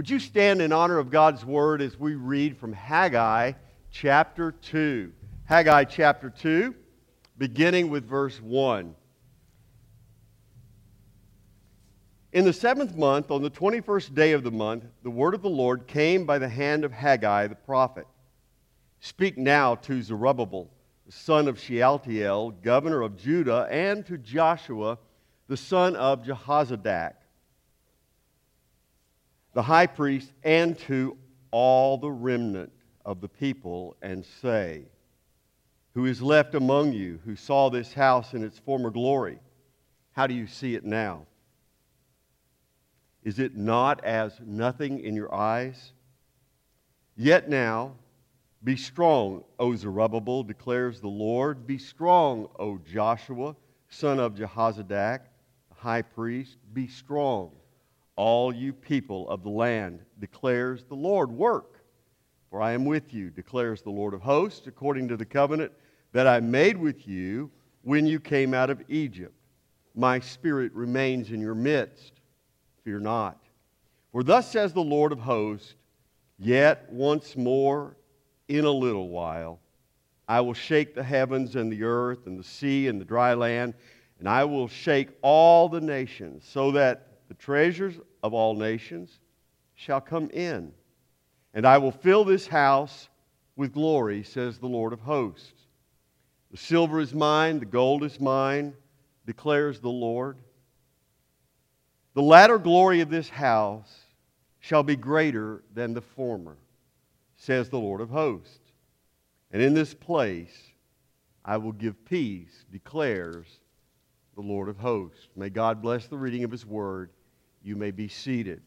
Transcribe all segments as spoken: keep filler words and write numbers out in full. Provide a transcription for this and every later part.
Would you stand in honor of God's Word as we read from Haggai chapter two? Haggai chapter two, beginning with verse one. In the seventh month, on the twenty-first day of the month, the word of the Lord came by the hand of Haggai the prophet. Speak now to Zerubbabel, the son of Shealtiel, governor of Judah, and to Joshua, the son of Jehozadak, the high priest, and to all the remnant of the people, and say, who is left among you, who saw this house in its former glory? How do you see it now? Is it not as nothing in your eyes? Yet now, be strong, O Zerubbabel, declares the Lord. Be strong, O Joshua, son of Jehozadak, the high priest. Be strong, all you people of the land, declares the Lord. Work, for I am with you, declares the Lord of hosts, according to the covenant that I made with you when you came out of Egypt. My spirit remains in your midst. Fear not. For thus says the Lord of hosts, yet once more in a little while I will shake the heavens and the earth and the sea and the dry land, and I will shake all the nations, so that the treasures of all nations shall come in. And I will fill this house with glory, says the Lord of hosts. The silver is mine, the gold is mine, declares the Lord. The latter glory of this house shall be greater than the former, says the Lord of hosts. And in this place I will give peace, declares the Lord of hosts. May God bless the reading of His Word. You may be seated.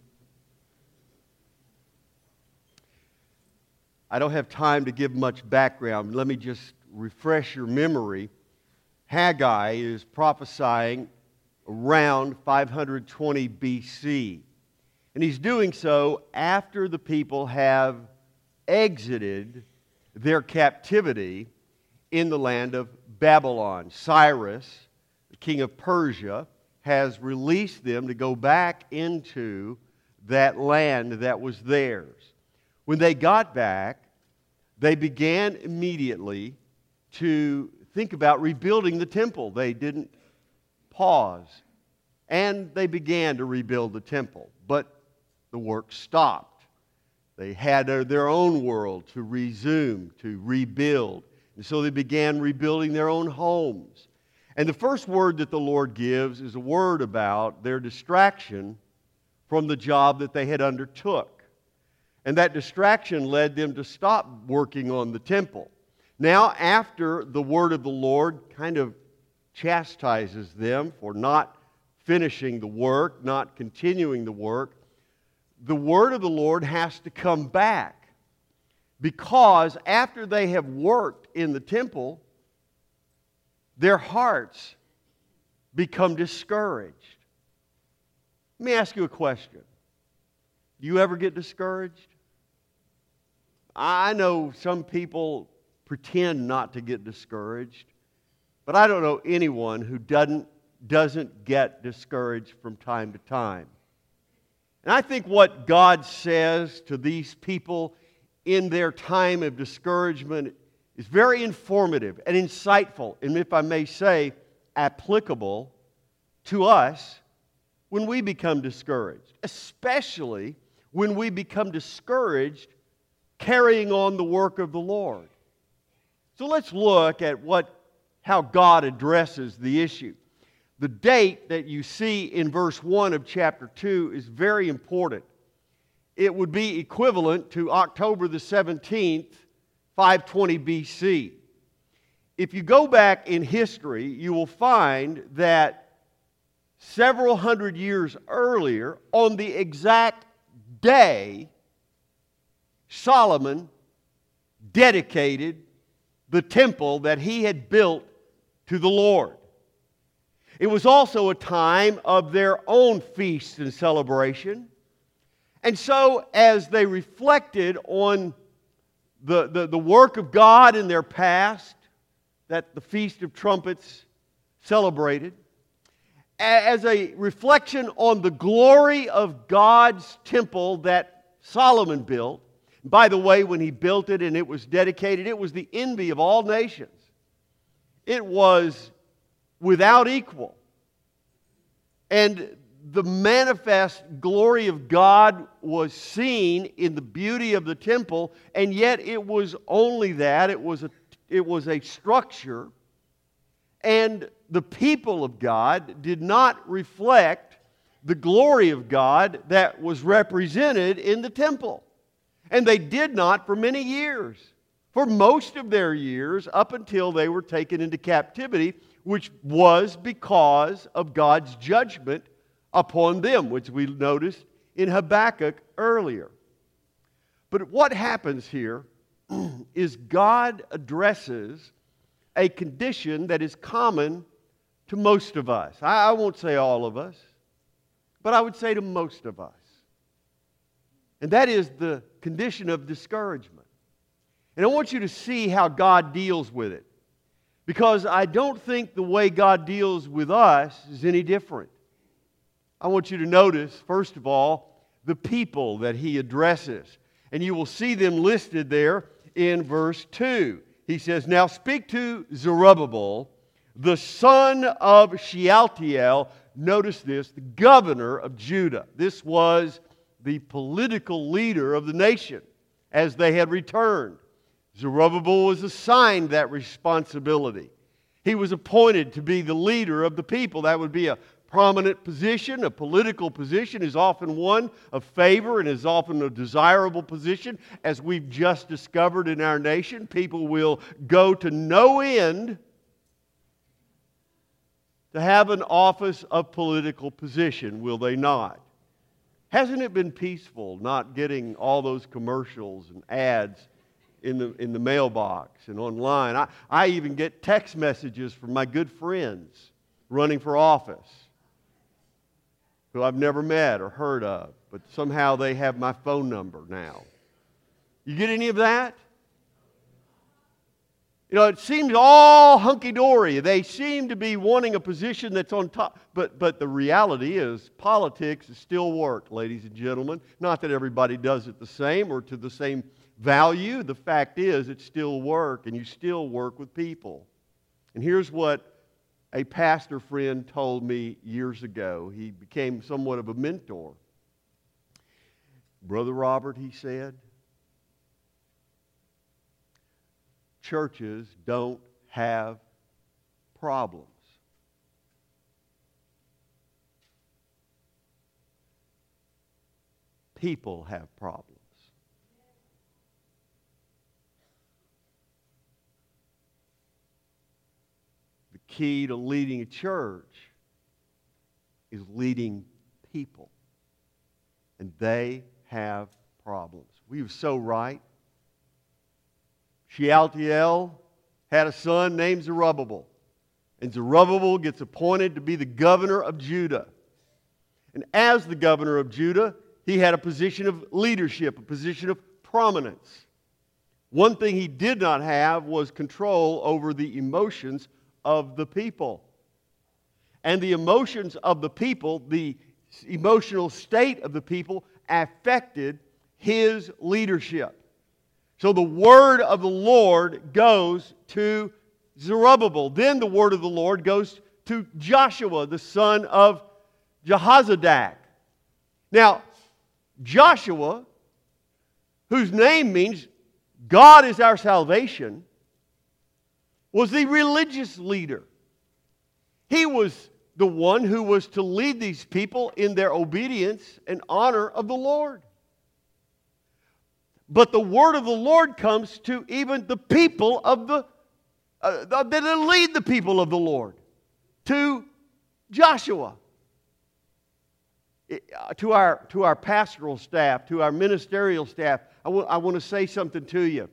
I don't have time to give much background. Let me just refresh your memory. Haggai is prophesying around five hundred twenty B C. And he's doing so after the people have exited their captivity in the land of Babylon. Cyrus, the king of Persia, has released them to go back into that land that was theirs. When they got back, they began immediately to think about rebuilding the temple. They didn't pause. And they began to rebuild the temple. But the work stopped. They had their own world to resume, to rebuild. And so they began rebuilding their own homes. And the first word that the Lord gives is a word about their distraction from the job that they had undertook. And that distraction led them to stop working on the temple. Now, after the word of the Lord kind of chastises them for not finishing the work, not continuing the work, the word of the Lord has to come back. Because after they have worked in the temple, their hearts become discouraged. Let me ask you a question. Do you ever get discouraged? I know some people pretend not to get discouraged, but I don't know anyone who doesn't, doesn't get discouraged from time to time. And I think what God says to these people in their time of discouragement is very informative and insightful, and if I may say, applicable to us when we become discouraged, especially when we become discouraged carrying on the work of the Lord. So let's look at what, how God addresses the issue. The date that you see in verse one of chapter two is very important. It would be equivalent to October the seventeenth, five twenty B C. If you go back in history, you will find that several hundred years earlier, on the exact day, Solomon dedicated the temple that he had built to the Lord. It was also a time of their own feast and celebration. And so, as they reflected on the, the, the work of God in their past, that the Feast of Trumpets celebrated, as a reflection on the glory of God's temple that Solomon built. By the way, when he built it and it was dedicated, it was the envy of all nations. It was without equal. And the manifest glory of God was seen in the beauty of the temple, and yet it was only that. It was a, it was a structure, and the people of God did not reflect the glory of God that was represented in the temple. And they did not for many years. For most of their years, up until they were taken into captivity, which was because of God's judgment upon them, which we noticed in Habakkuk earlier. But what happens here is God addresses a condition that is common to most of us. I, I won't say all of us, but I would say to most of us. And that is the condition of discouragement. And I want you to see how God deals with it. Because I don't think the way God deals with us is any different. I want you to notice, first of all, the people that He addresses. And you will see them listed there in verse two. He says, "Now speak to Zerubbabel, the son of Shealtiel." Notice this, the governor of Judah. This was the political leader of the nation as they had returned. Zerubbabel was assigned that responsibility. He was appointed to be the leader of the people. That would be a prominent position. A political position is often one of favor and is often a desirable position. As we've just discovered in our nation, people will go to no end to have an office of political position, will they not? Hasn't it been peaceful not getting all those commercials and ads in the, in the mailbox and online? I, I even get text messages from my good friends running for office who I've never met or heard of, but somehow they have my phone number now. You get any of that? You know, it seems all hunky-dory. They seem to be wanting a position that's on top. But, but the reality is, politics is still work, ladies and gentlemen. Not that everybody does it the same or to the same value. The fact is, it's still work, and you still work with people. And here's what a pastor friend told me years ago. He became somewhat of a mentor. "Brother Robert," he said, "churches don't have problems. People have problems." The key to leading a church is leading people. And they have problems. We were so right. Shealtiel had a son named Zerubbabel. And Zerubbabel gets appointed to be the governor of Judah. And as the governor of Judah, he had a position of leadership, a position of prominence. One thing he did not have was control over the emotions of the people. And the emotions of the people, the emotional state of the people, affected his leadership. So the word of the Lord goes to Zerubbabel. Then the word of the Lord goes to Joshua, the son of Jehozadak. Now, Joshua, whose name means God is our salvation, was the religious leader. He was the one who was to lead these people in their obedience and honor of the Lord. But the word of the Lord comes to even the people of the, uh, that lead the people of the Lord, to Joshua. It, uh, to our, to our pastoral staff, to our ministerial staff, I, w- I want to say something to you.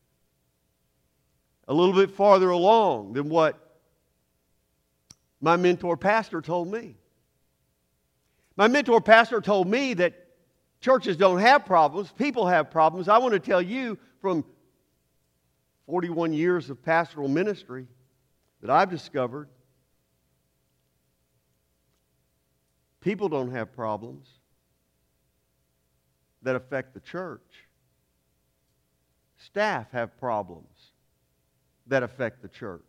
A little bit farther along than what my mentor pastor told me. My mentor pastor told me that churches don't have problems, people have problems. I want to tell you from forty-one years of pastoral ministry that I've discovered, people don't have problems. that affect the church. Staff have problems that affect the church.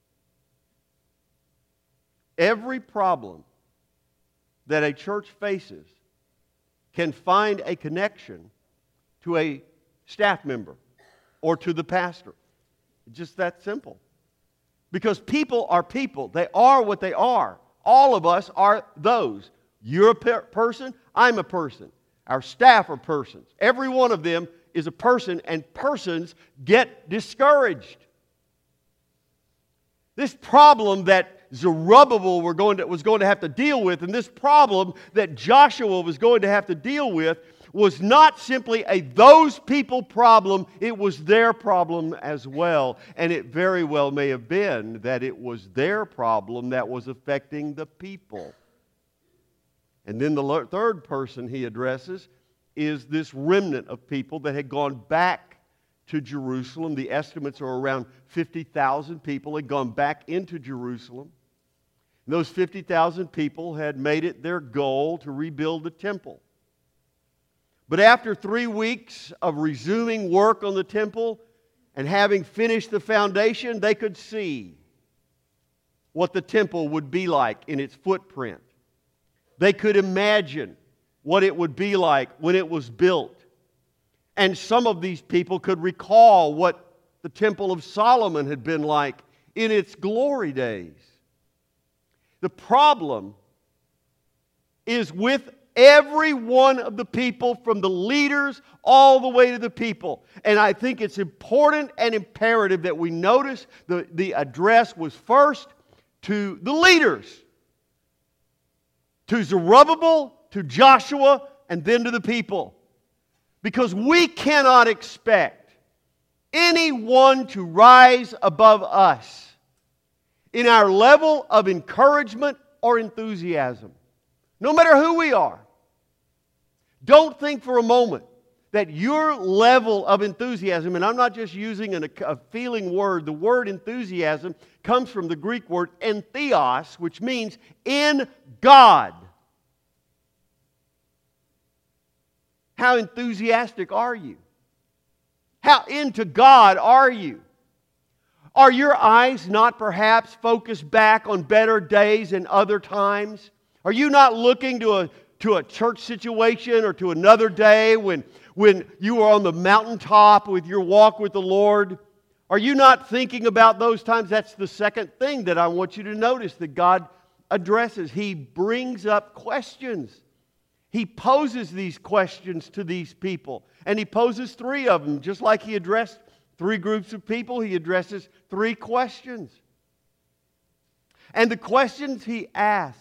Every problem that a church faces can find a connection to a staff member or to the pastor. It's just that simple. Because people are people. They are what they are. All of us are those. You're a per- person, I'm a person. Our staff are persons. Every one of them is a person, and persons get discouraged. This problem that Zerubbabel were going to, was going to have to deal with, and this problem that Joshua was going to have to deal with, was not simply a those people problem, it was their problem as well. And it very well may have been that it was their problem that was affecting the people. And then the third person he addresses is this remnant of people that had gone back to Jerusalem. The estimates are around fifty thousand people had gone back into Jerusalem. And those fifty thousand people had made it their goal to rebuild the temple. But after three weeks of resuming work on the temple and having finished the foundation, they could see what the temple would be like in its footprint. They could imagine what it would be like when it was built. And some of these people could recall what the Temple of Solomon had been like in its glory days. The problem is with every one of the people, from the leaders all the way to the people. And I think it's important and imperative that we notice the, the address was first to the leaders. To Zerubbabel, to Joshua, and then to the people. Because we cannot expect anyone to rise above us in our level of encouragement or enthusiasm. No matter who we are. Don't think for a moment that your level of enthusiasm, and I'm not just using an, a feeling word, the word enthusiasm comes from the Greek word entheos, which means in God. How enthusiastic are you? How into God are you? Are your eyes not perhaps focused back on better days and other times? Are you not looking to a, to a church situation or to another day when, when you were on the mountaintop with your walk with the Lord? Are you not thinking about those times? That's the second thing that I want you to notice that God addresses. He brings up questions. He poses these questions to these people. And He poses three of them. Just like He addressed three groups of people, He addresses three questions. And the questions He asks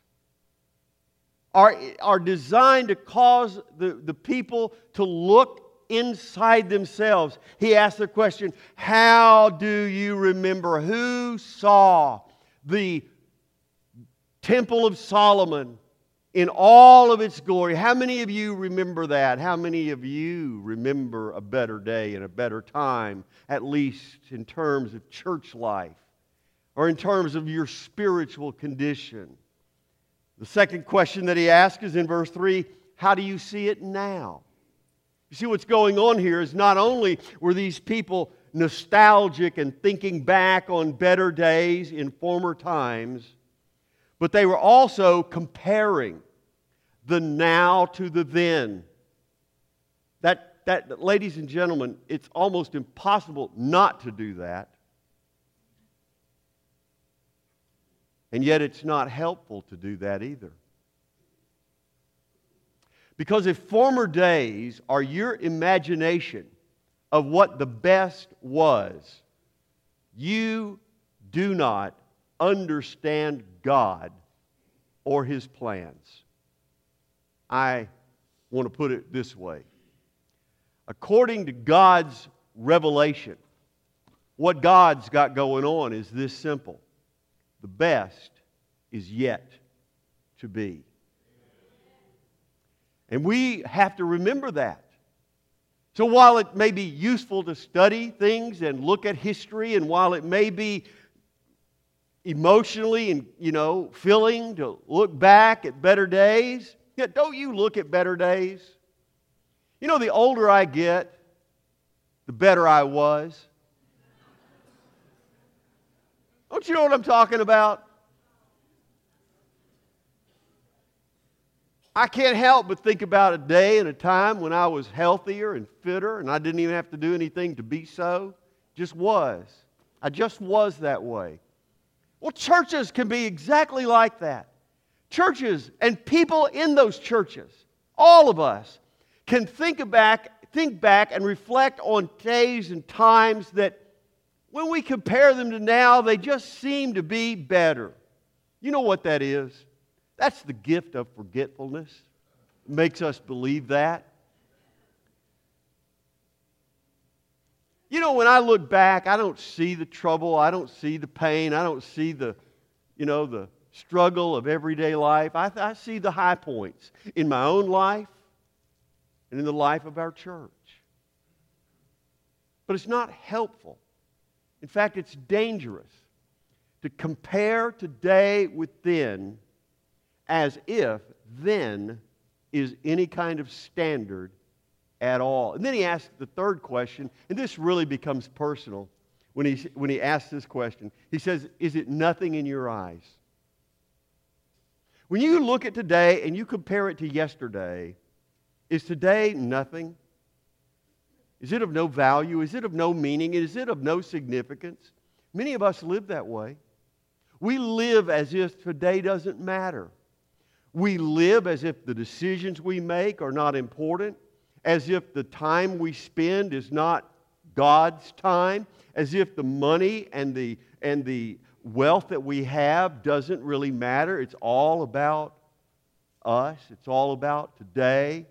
are, are designed to cause the, the people to look inside themselves. He asks the question, how do you remember? Who saw the Temple of Solomon in all of its glory? How many of you remember that? How many of you remember a better day and a better time, at least in terms of church life or in terms of your spiritual condition? The second question that he asks is in verse three, how do you see it now? You see, what's going on here is not only were these people nostalgic and thinking back on better days in former times, but they were also comparing the now to the then. That, that, ladies and gentlemen, it's almost impossible not to do that. And yet it's not helpful to do that either. Because if former days are your imagination of what the best was, you do not understand God or His plans. I want to put it this way. According to God's revelation, what God's got going on is this simple. The best is yet to be. And we have to remember that. So while it may be useful to study things and look at history, and while it may be emotionally and, you know, filling to look back at better days, yeah, don't you look at better days? You know, the older I get, the better I was. Don't you know what I'm talking about? I can't help but think about a day and a time when I was healthier and fitter, and I didn't even have to do anything to be so. Just was. I just was that way. Well, churches can be exactly like that. Churches and people in those churches, all of us, can think back, think back and reflect on days and times that when we compare them to now, they just seem to be better. You know what that is? That's the gift of forgetfulness. It makes us believe that. You know, when I look back, I don't see the trouble, I don't see the pain, I don't see the, you know, the struggle of everyday life. I, I see the high points in my own life and in the life of our church. But it's not helpful. In fact, it's dangerous to compare today with then as if then is any kind of standard at all. And then he asks the third question, and this really becomes personal when he, when he asks this question. He says, is it nothing in your eyes? When you look at today and you compare it to yesterday, is today nothing? Is it of no value? Is it of no meaning? Is it of no significance? Many of us live that way. We live as if today doesn't matter. We live as if the decisions we make are not important, as if the time we spend is not God's time, as if the money and the, and the wealth that we have doesn't really matter. It's all about us. It's all about today.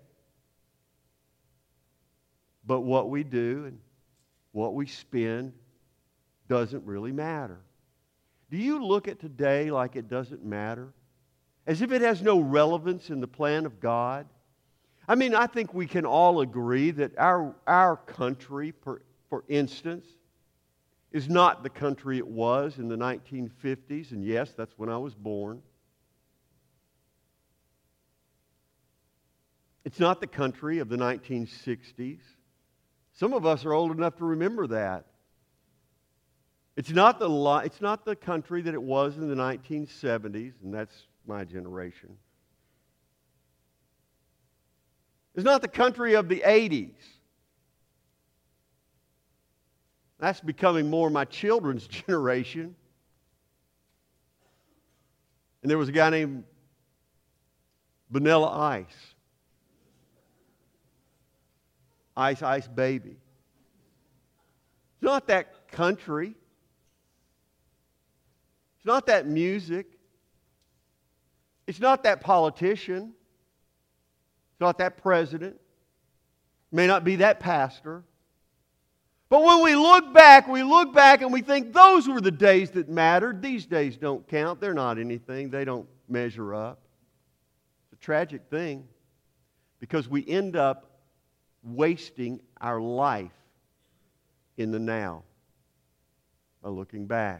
But what we do and what we spend doesn't really matter. Do you look at today like it doesn't matter? As if it has no relevance in the plan of God? I mean, I think we can all agree that our, our country, for, for instance, is not the country it was in the nineteen fifties. And yes, that's when I was born. It's not the country of the nineteen sixties. Some of us are old enough to remember that. It's not the, it's not the country that it was in the nineteen seventies, and that's my generation. It's not the country of the eighties. That's becoming more my children's generation. And there was a guy named Vanilla Ice. Ice Ice Baby. It's not that country. It's not that music. It's not that politician. It's not that president. It may not be that pastor. But when we look back, we look back and we think those were the days that mattered. These days don't count. They're not anything. They don't measure up. It's a tragic thing because we end up wasting our life in the now by looking back.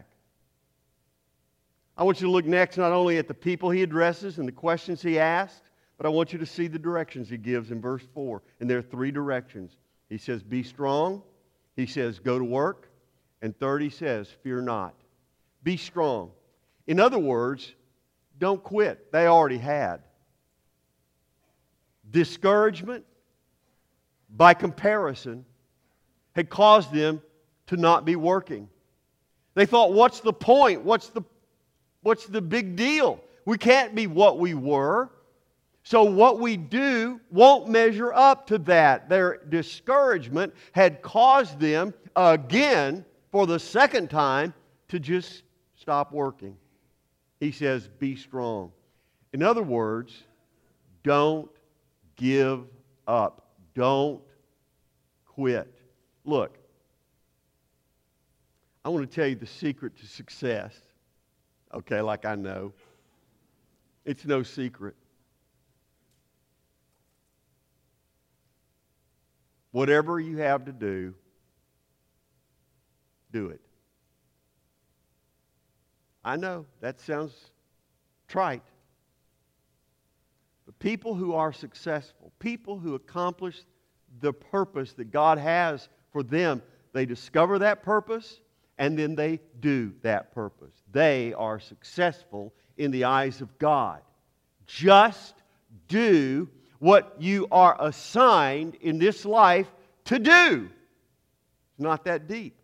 I want you to look next not only at the people he addresses and the questions he asks, but I want you to see the directions he gives in verse four. And there are three directions. He says, be strong. He says, go to work. And third, he says, fear not. Be strong. In other words, don't quit. They already had. Discouragement, by comparison, had caused them to not be working. They thought, what's the point? What's the, what's the big deal? We can't be what we were. So what we do won't measure up to that. Their discouragement had caused them, again, for the second time, to just stop working. He says, be strong. In other words, don't give up. Don't quit. Look, I want to tell you the secret to success. Okay, like I know. It's no secret. Whatever you have to do, do it. I know that sounds trite. But people who are successful, people who accomplish the purpose that God has for them. They discover that purpose, and then they do that purpose. They are successful in the eyes of God. Just do what you are assigned in this life to do. It's not that deep.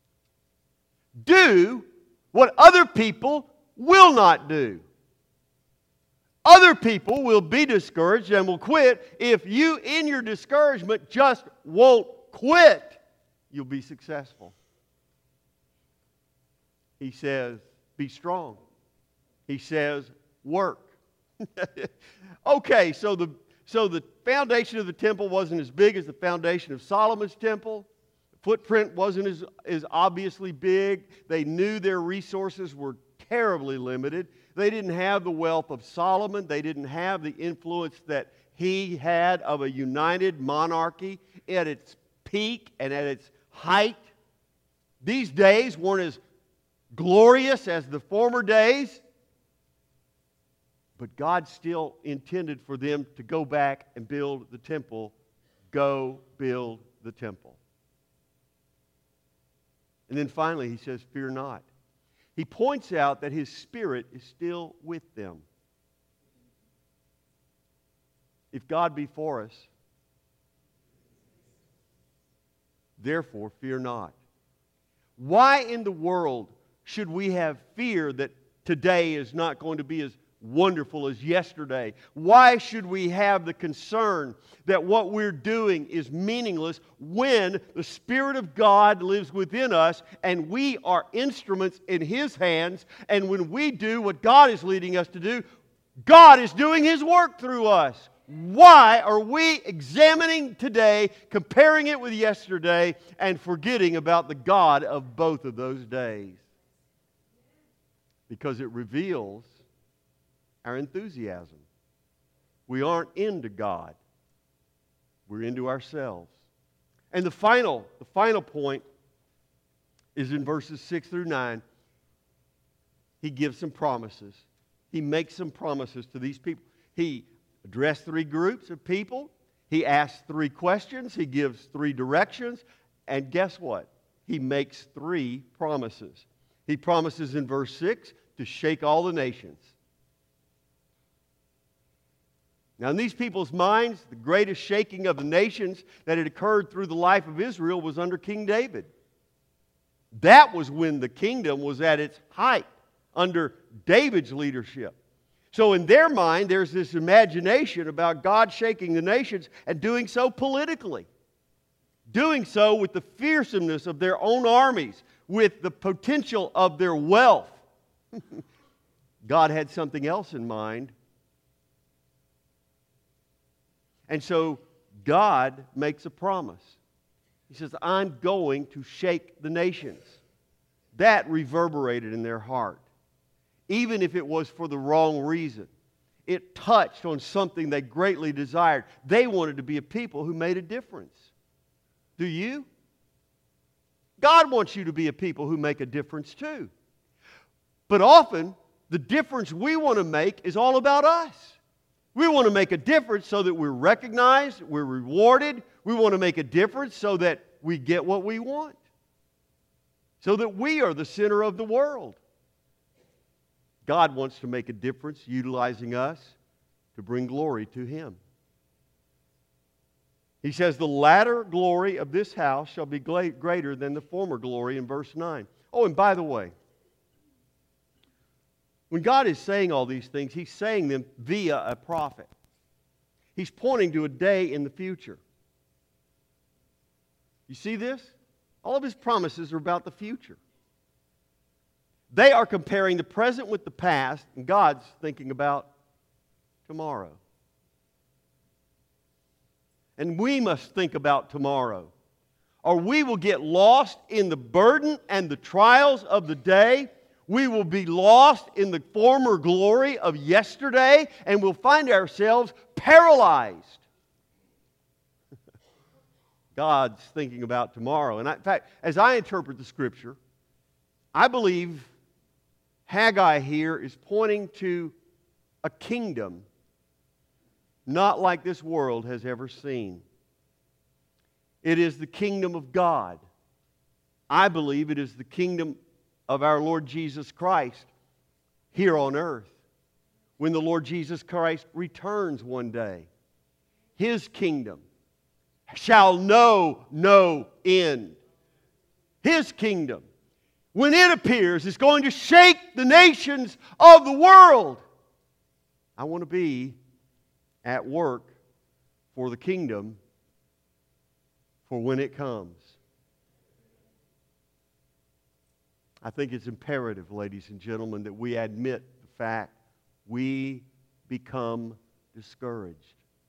Do what other people will not do. Other people will be discouraged and will quit. If you, in your discouragement, just won't quit, you'll be successful. He says, be strong. He says, work. Okay, so the, so the foundation of the temple wasn't as big as the foundation of Solomon's temple. The footprint wasn't as, as obviously big. They knew their resources were terribly limited. They didn't have the wealth of Solomon. They didn't have the influence that he had of a united monarchy at its peak and at its height. These days weren't as glorious as the former days, but God still intended for them to go back and build the temple. Go build the temple. And then finally he says, fear not. He points out that His Spirit is still with them. If God be for us, therefore fear not. Why in the world should we have fear that today is not going to be as wonderful as yesterday? Why should we have the concern that what we're doing is meaningless when the Spirit of God lives within us and we are instruments in His hands, and when we do what God is leading us to do, God is doing His work through us? Why are we examining today, comparing it with yesterday, and forgetting about the God of both of those days? Because it reveals our enthusiasm. We aren't into God. We're into ourselves. And the final, the final point is in verses six through nine. He gives some promises. He makes some promises to these people. He addressed three groups of people. He asked three questions. He gives three directions. And guess what? He makes three promises. He promises in verse six to shake all the nations. Now, in these people's minds, the greatest shaking of the nations that had occurred through the life of Israel was under King David. That was when the kingdom was at its height, under David's leadership. So in their mind, there's this imagination about God shaking the nations and doing so politically. Doing so with the fearsomeness of their own armies, with the potential of their wealth. God had something else in mind. And so God makes a promise. He says, I'm going to shake the nations. That reverberated in their heart. Even if it was for the wrong reason. It touched on something they greatly desired. They wanted to be a people who made a difference. Do you? God wants you to be a people who make a difference too. But often, the difference we want to make is all about us. We want to make a difference so that we're recognized, we're rewarded. We want to make a difference so that we get what we want. So that we are the center of the world. God wants to make a difference utilizing us to bring glory to Him. He says, the latter glory of this house shall be greater than the former glory in verse nine. Oh, and by the way, when God is saying all these things, He's saying them via a prophet. He's pointing to a day in the future. You see this? All of His promises are about the future. They are comparing the present with the past, and God's thinking about tomorrow. And we must think about tomorrow, or we will get lost in the burden and the trials of the day. We will be lost in the former glory of yesterday, and we'll find ourselves paralyzed. God's thinking about tomorrow. And I, in fact, as I interpret the Scripture, I believe Haggai here is pointing to a kingdom not like this world has ever seen. It is the kingdom of God. I believe it is the kingdom of our Lord Jesus Christ here on earth. When the Lord Jesus Christ returns one day, His kingdom shall know no end. His kingdom, when it appears, is going to shake the nations of the world. I want to be at work for the kingdom for when it comes. I think it's imperative, ladies and gentlemen, that we admit the fact we become discouraged.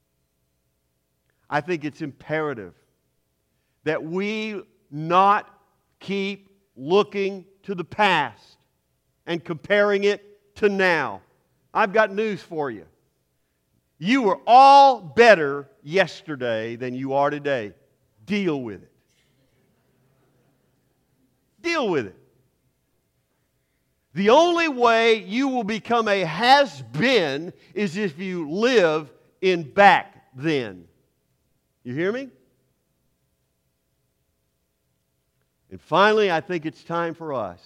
I think it's imperative that we not keep looking to the past and comparing it to now. I've got news for you. You were all better yesterday than you are today. Deal with it. Deal with it. The only way you will become a has-been is if you live in back then. You hear me? And finally, I think it's time for us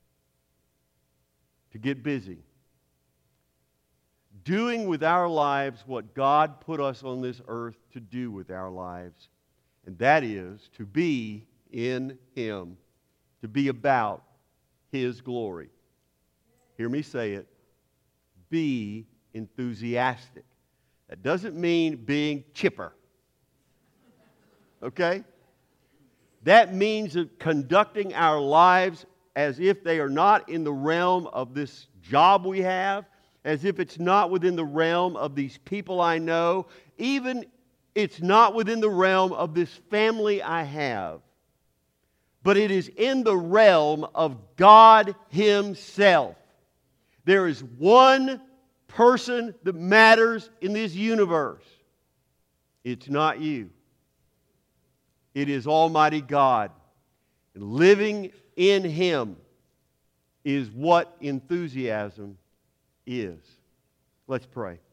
to get busy. Doing with our lives what God put us on this earth to do with our lives. And that is to be in Him. To be about His glory. Hear me say it. Be enthusiastic. That doesn't mean being chipper. Okay? That means conducting our lives as if they are not in the realm of this job we have, as if it's not within the realm of these people I know, even it's not within the realm of this family I have. But it is in the realm of God Himself. There is one person that matters in this universe. It's not you. It is Almighty God. And living in Him is what enthusiasm is. Let's pray.